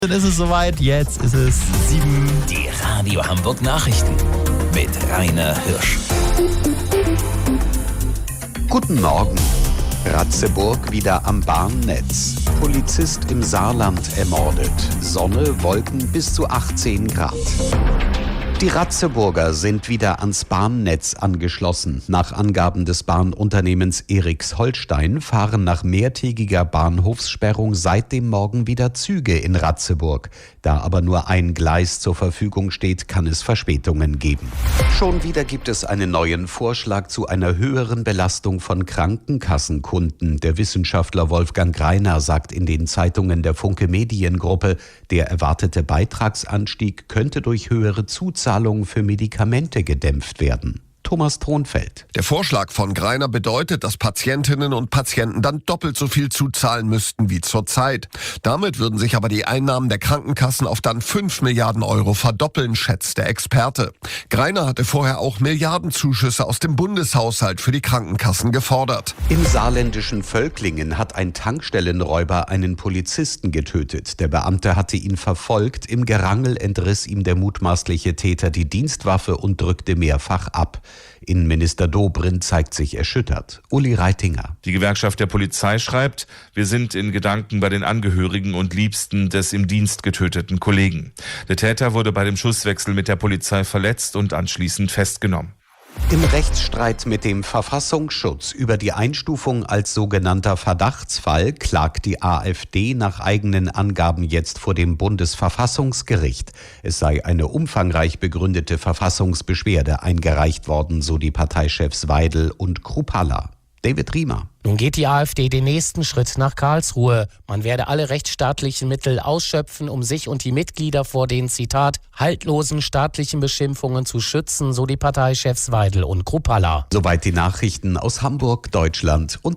Dann ist es soweit, jetzt ist es 7. Die Radio Hamburg Nachrichten mit Rainer Hirsch. Guten Morgen. Ratzeburg wieder am Bahnnetz. Polizist im Saarland ermordet. Sonne, Wolken bis zu 18 Grad. Die Ratzeburger sind wieder ans Bahnnetz angeschlossen. Nach Angaben des Bahnunternehmens Eriks Holstein fahren nach mehrtägiger Bahnhofssperrung seit dem Morgen wieder Züge in Ratzeburg. Da aber nur ein Gleis zur Verfügung steht, kann es Verspätungen geben. Schon wieder gibt es einen neuen Vorschlag zu einer höheren Belastung von Krankenkassenkunden. Der Wissenschaftler Wolfgang Greiner sagt in den Zeitungen der Funke Mediengruppe, der erwartete Beitragsanstieg könnte durch höhere Zuzahlungen für Medikamente gedämpft werden. Thomas Thronfeld. Der Vorschlag von Greiner bedeutet, dass Patientinnen und Patienten dann doppelt so viel zuzahlen müssten wie zurzeit. Damit würden sich aber die Einnahmen der Krankenkassen auf dann 5 Milliarden Euro verdoppeln, schätzt der Experte. Greiner hatte vorher auch Milliardenzuschüsse aus dem Bundeshaushalt für die Krankenkassen gefordert. Im saarländischen Völklingen hat ein Tankstellenräuber einen Polizisten getötet. Der Beamte hatte ihn verfolgt. Im Gerangel entriss ihm der mutmaßliche Täter die Dienstwaffe und drückte mehrfach ab. Innenminister Dobrindt zeigt sich erschüttert. Uli Reitinger. Die Gewerkschaft der Polizei schreibt, wir sind in Gedanken bei den Angehörigen und Liebsten des im Dienst getöteten Kollegen. Der Täter wurde bei dem Schusswechsel mit der Polizei verletzt und anschließend festgenommen. Im Rechtsstreit mit dem Verfassungsschutz über die Einstufung als sogenannter Verdachtsfall klagt die AfD nach eigenen Angaben jetzt vor dem Bundesverfassungsgericht. Es sei eine umfangreich begründete Verfassungsbeschwerde eingereicht worden, so die Parteichefs Weidel und Kruppalla. David Riemer. Nun geht die AfD den nächsten Schritt nach Karlsruhe. Man werde alle rechtsstaatlichen Mittel ausschöpfen, um sich und die Mitglieder vor den, Zitat, haltlosen staatlichen Beschimpfungen zu schützen, so die Parteichefs Weidel und Kruppalla. Soweit die Nachrichten aus Hamburg, Deutschland und